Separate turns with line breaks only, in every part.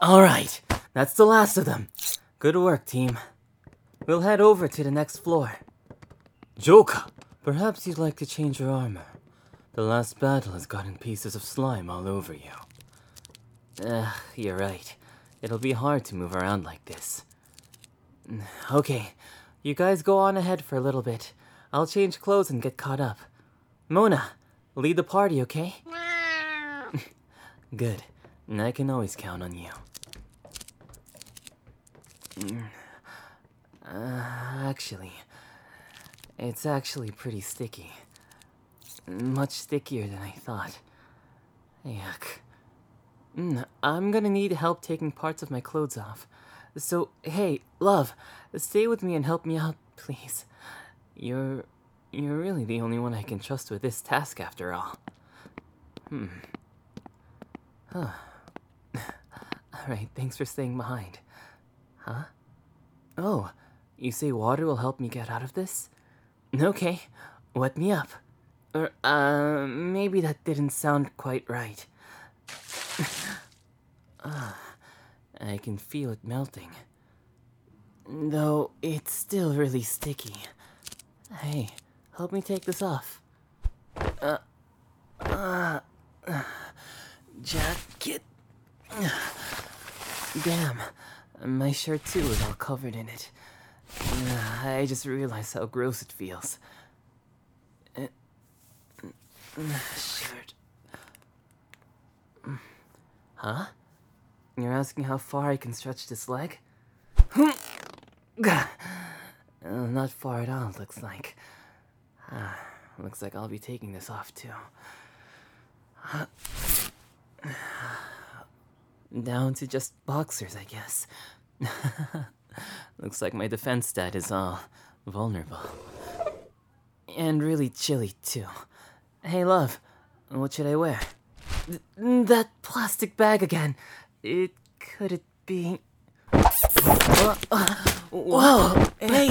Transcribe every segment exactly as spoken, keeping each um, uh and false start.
Alright, that's the last of them. Good work, team. We'll head over to the next floor. Joka, perhaps you'd like to change your armor. The last battle has gotten pieces of slime all over you. Ugh, you're right. It'll be hard to move around like this. Okay, you guys go on ahead for a little bit. I'll change clothes and get caught up. Mona, lead the party, okay? Good. I can always count on you. Uh, actually, it's actually pretty sticky. Much stickier than I thought. Yuck. Mm, I'm gonna need help taking parts of my clothes off. So, hey, love, stay with me and help me out, please. You're... you're really the only one I can trust with this task after all. Hmm. Huh. Alright, thanks for staying behind. Huh? Oh, you say water will help me get out of this? Okay, wet me up. Or, uh, maybe that didn't sound quite right. uh, I can feel it melting. Though, it's still really sticky. Hey, help me take this off. Uh, uh, uh jacket. Damn, my shirt too is all covered in it. Uh, I just realized how gross it feels. Uh, shirt. Huh? You're asking how far I can stretch this leg? uh, not far at all, looks like. Uh, looks like I'll be taking this off too. Uh, Down to just boxers, I guess. Looks like my defense stat is all vulnerable. And really chilly, too. Hey, love, what should I wear? Th- that plastic bag again. It could it be... Uh, uh, whoa, hey!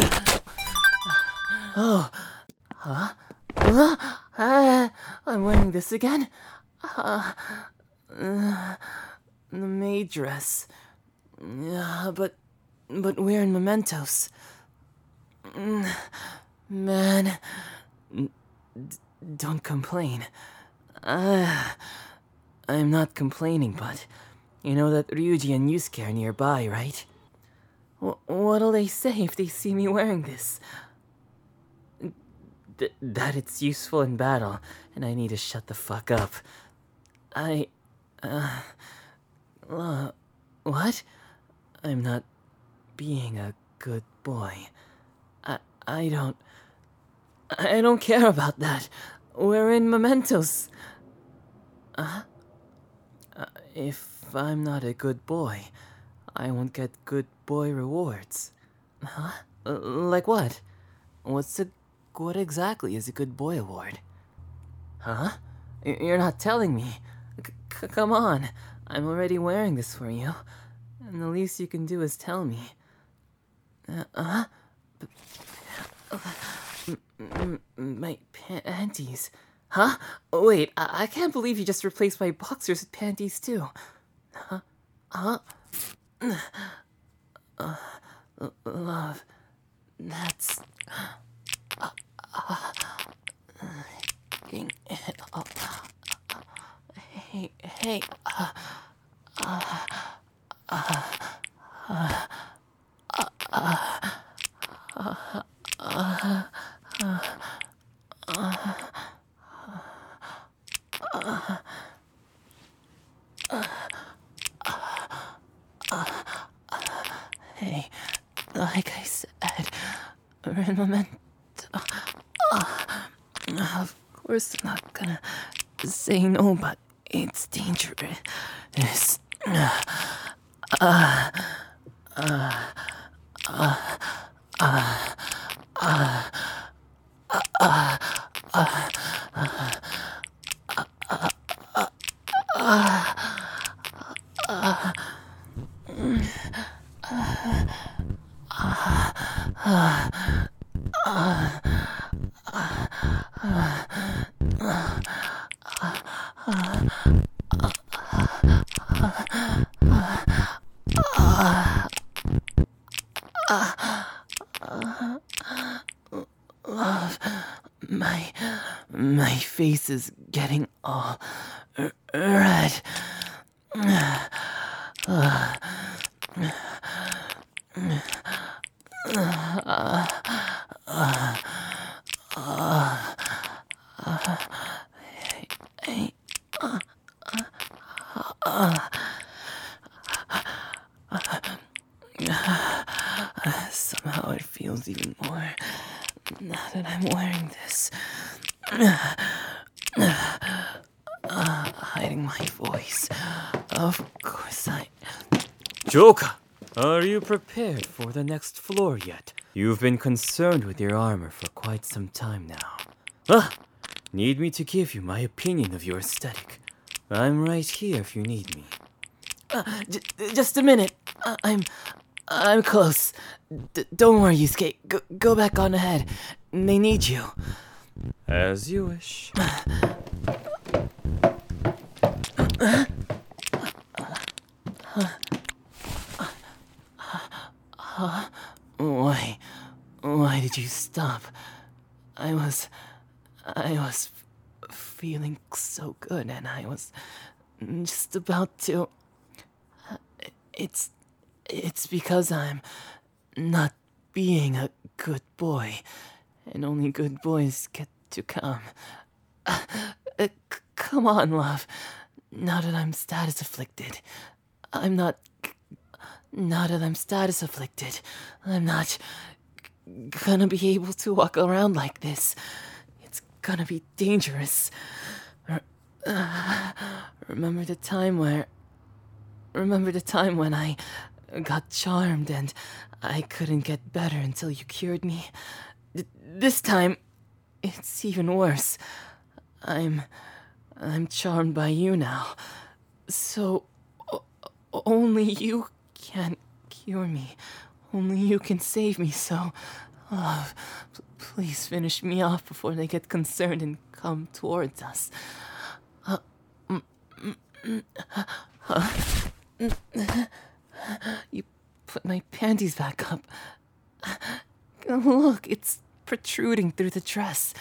Oh, huh? Uh, uh, I'm wearing this again? Uh, uh, the maid dress. Uh, but, but we're in Mementos. Man, D- don't complain. Uh, I'm not complaining, but you know that Ryuji and Yusuke are nearby, right? W- what'll they say if they see me wearing this? D- that it's useful in battle, and I need to shut the fuck up. I, uh, uh, what? I'm not being a good boy. I, I don't, I don't care about that. We're in Mementos. Uh, uh, if I'm not a good boy, I won't get good boy rewards. Huh? Uh, like what? What's a, what exactly is a good boy award? Huh? Y- You're not telling me. C- c- come on. I'm already wearing this for you. And the least you can do is tell me. Uh, uh? M- m- my panties. Huh? Wait, I-, I can't believe you just replaced my boxers with panties too. Huh? Huh? Uh, l- love, that's... Uh, uh, uh, hey, hey, uh, uh, uh, uh, hey, like I said, we're in Memento. Of course I'm not gonna say no, but it's dangerous. Uh, uh, uh, uh, uh, uh, face is getting all r- red. Uh, Somehow it feels even more now that I'm wearing this. Uh, hiding my voice. Of course I... Joka! Are you prepared for the next floor yet? You've been concerned with your armor for quite some time now. Ah! Need me to give you my opinion of your aesthetic? I'm right here if you need me. Uh, j- just a minute. Uh, I'm... I'm close. D- don't worry, Yusuke. Go, go back on ahead. They need you. As you wish. Why? Why did you stop? I was... I was f- feeling so good and I was just about to... It's... It's because I'm not being a good boy, and only good boys get to come. Uh, uh, c- come on, love. Now that I'm status afflicted, I'm not... Now that I'm status afflicted, I'm not gonna be able to walk around like this. It's gonna be dangerous. Uh, remember the time where... Remember the time when I got charmed and I couldn't get better until you cured me? Th- this time, it's even worse. I'm... I'm charmed by you now. So, o- only you can cure me. Only you can save me, so... Love, p- please finish me off before they get concerned and come towards us. Uh, mm, mm, mm, uh, mm, You put my panties back up. Look, it's protruding through the dress.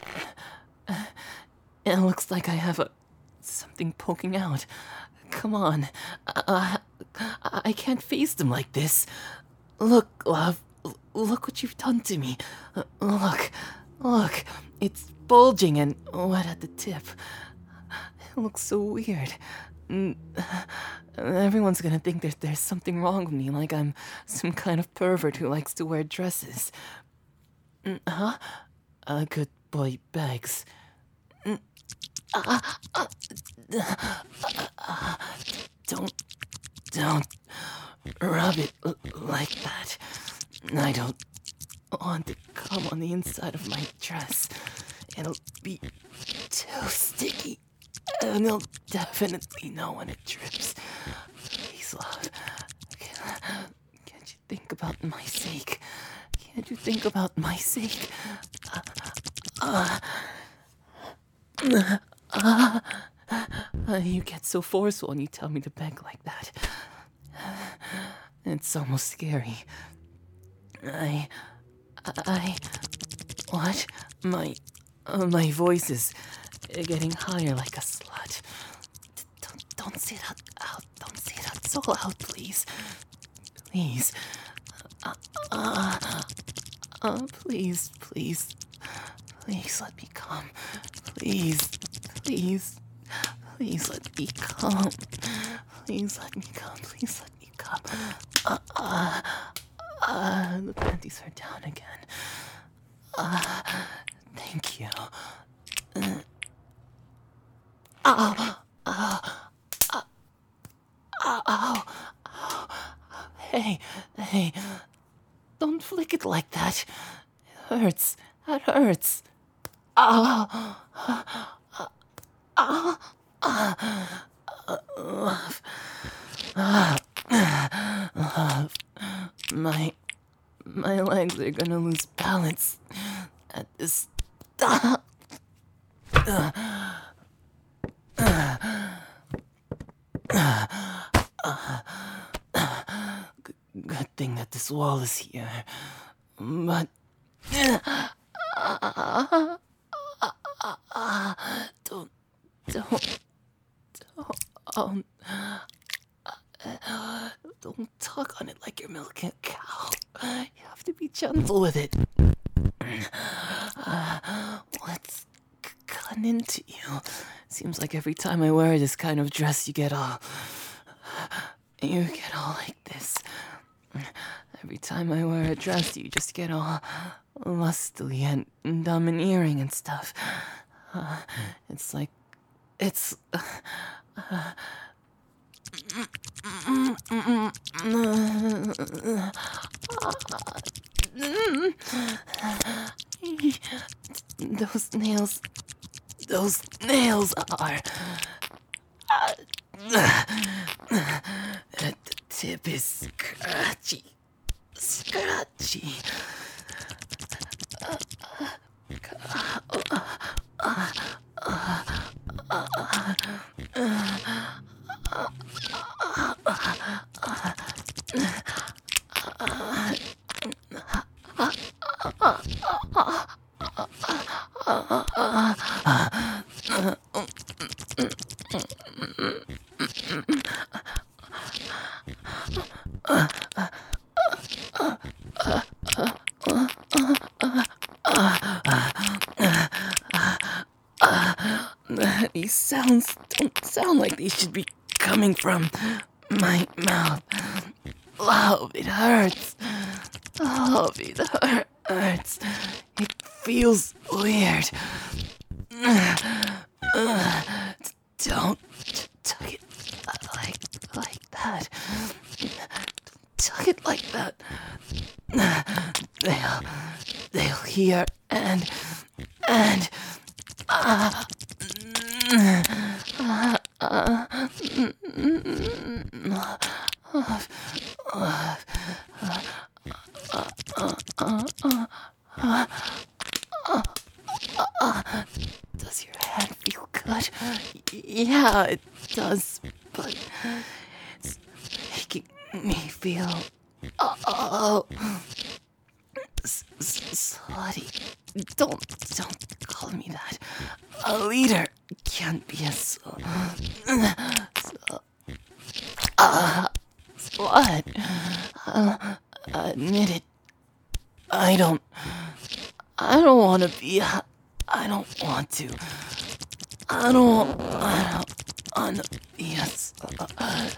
It looks like I have a something poking out. Come on. Uh, I can't face them like this. Look, love. Look what you've done to me. Look. Look. It's bulging and wet at the tip. It looks so weird. Everyone's gonna think that there's something wrong with me, like I'm some kind of pervert who likes to wear dresses. Huh? A good boy begs. Don't, don't rub it l- like that. I don't want to come on the inside of my dress. It'll be too sticky. And they'll definitely know when it drips. Please, love. Can't, can't you think about my sake? Can't you think about my sake? Uh, uh, uh, uh, you get so forceful when you tell me to beg like that. It's almost scary. I... I... What? My... Uh, my voice is getting higher like a slut. D- don't, don't say that out. Don't say that so loud, please. Please. Uh, uh, uh, please, please. Please let me come. Please, please. Please let me come. Please let me come. Please let me come. Uh, uh, uh, the panties are down again. Uh, thank you. Uh, ow, ow, ow, ow, ow, ow. Hey, hey, don't flick it like that. It hurts. That hurts. Ow, ow, ow. Love, love, my, my legs are gonna lose balance at this. Uh, uh, uh, G- good thing that this wall is here, but. uh, don't, don't, don't, um, uh, don't tug on it like you're milking a cow. You have to be gentle with it. Uh, what's c- gotten into you? Seems like every time I wear this kind of dress, you get all, you get all like this. Every time I wear a dress, you just get all lustily and domineering and stuff. Uh, it's like, it's. Uh, uh, those nails, those nails are. Uh, the tip is scratchy, scratchy. These sounds don't sound like they should be coming from my mouth. Oh, it hurts. Oh, it hurts. It feels weird. Don't tug it like like that. Tug it like that. They'll they'll hear and and uh, uh, uh, does your hand feel good? Yeah, it does, but it's making me feel oh s- s- slutty. Don't don't call me that. A leader can't be a sl- sl- uh, slut. Uh, admit it. I don't. I don't want to be. A, I don't want to. I don't. I don't want to be a. sl-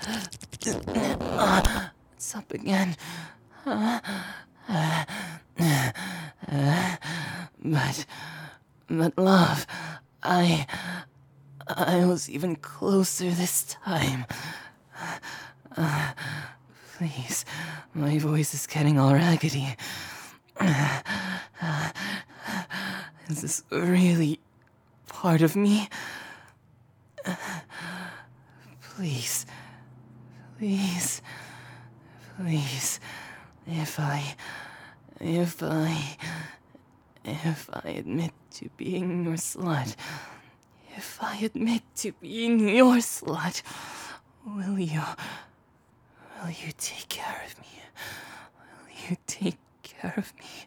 Uh, it's up again. Uh, uh, uh, but, but love, I, I was even closer this time. Uh, please, my voice is getting all raggedy. Uh, uh, is this really part of me? Uh, please, please, please, if I, if I, if I admit to being your slut, if I admit to being your slut, will you, will you take care of me? Will you take care of me?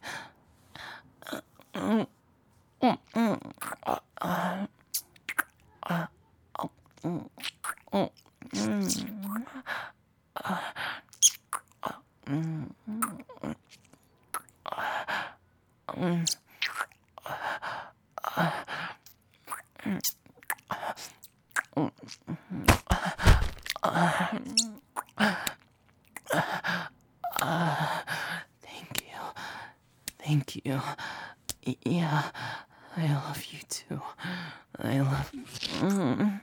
Uh, uh, uh, uh, uh, uh, uh, uh, mm, uh, uh, mm, mm, mm, uh, mm, uh, thank you. Thank you. Y- Yeah, I love you too. I love. Mm.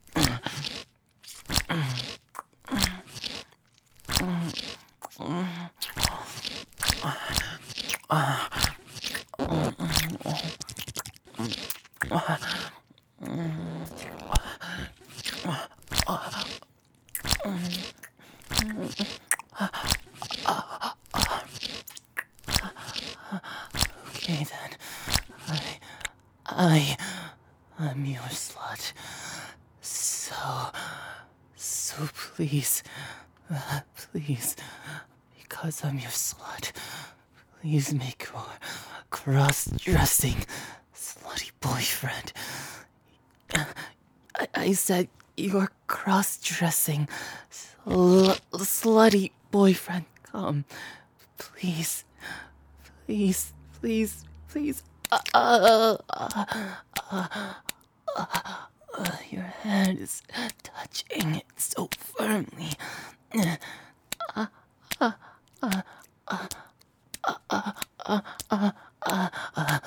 Okay then. I. I am your slut. So. So please. Uh, please. Because I'm your slut. Please make your cross dressing slutty boyfriend. I, I said you're cross-dressing, sl- slutty boyfriend. Come, please, please, please, please. Uh, uh, uh, uh, uh, uh, your hand is touching it so firmly. Uh, uh, uh, uh, uh, uh, uh, uh, uh, uh, uh,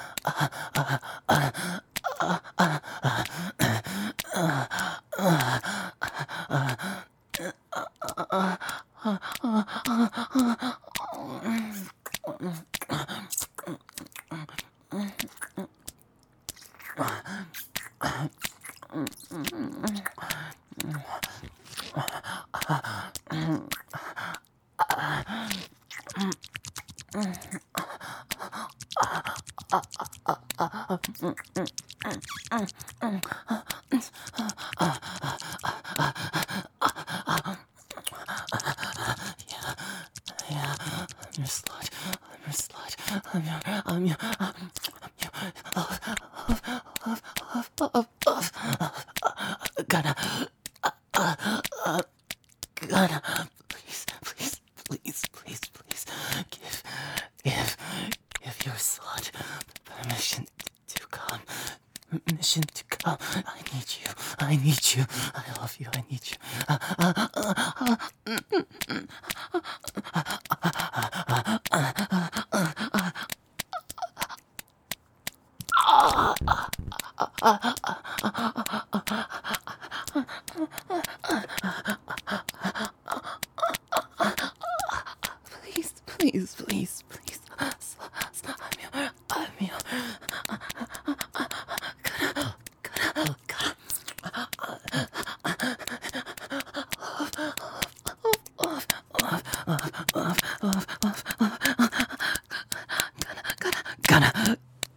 yeah, I'm your slut. I'm your slut. I'm your, I'm your, I'm your, love, love, love, love, love, love. Gonna, uh, uh, gonna, please, please, please, please, please, give, give, give your slut permission to come. Permission to come. I need you. I need you. I love you. I need you. Uh, uh, uh, uh, Please, please, please, please. I'm your, I'm your. Gonna, gonna, gonna,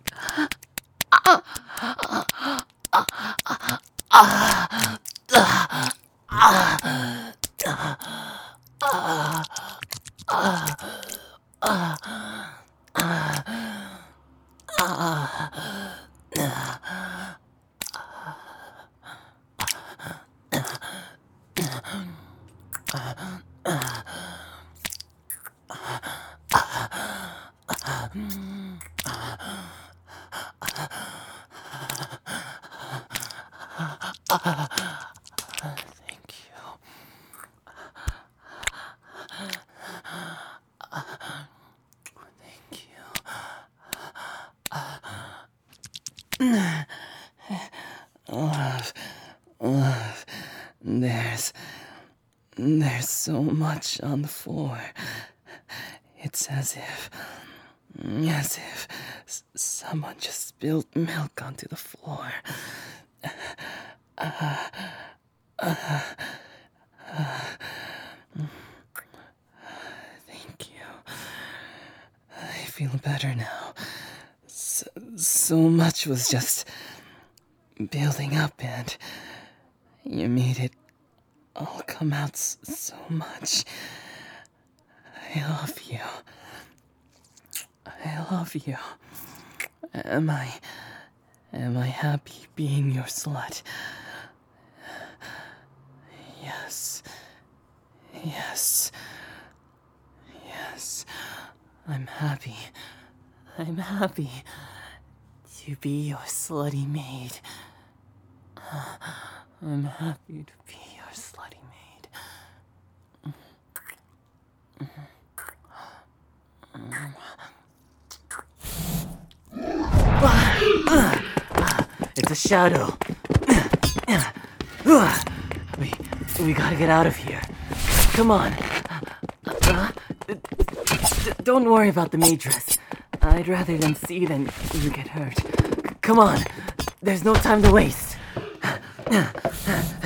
thank you. Thank you. Love, love, there's, there's so much on the floor. It's as if, as if s- someone just spilled milk onto the floor. Uh, uh, uh, thank you. I feel better now. So, so much was just building up, and you made it all come out s- so much. I love you. I love you. Am I... Am I happy being your slut? Yes. Yes. Yes. I'm happy. I'm happy to be your slutty maid. I'm happy to be your slutty maid. It's a shadow. We, we gotta get out of here. Come on. Uh, d- d- don't worry about the maid dress. I'd rather them see than you get hurt. C- come on. There's no time to waste.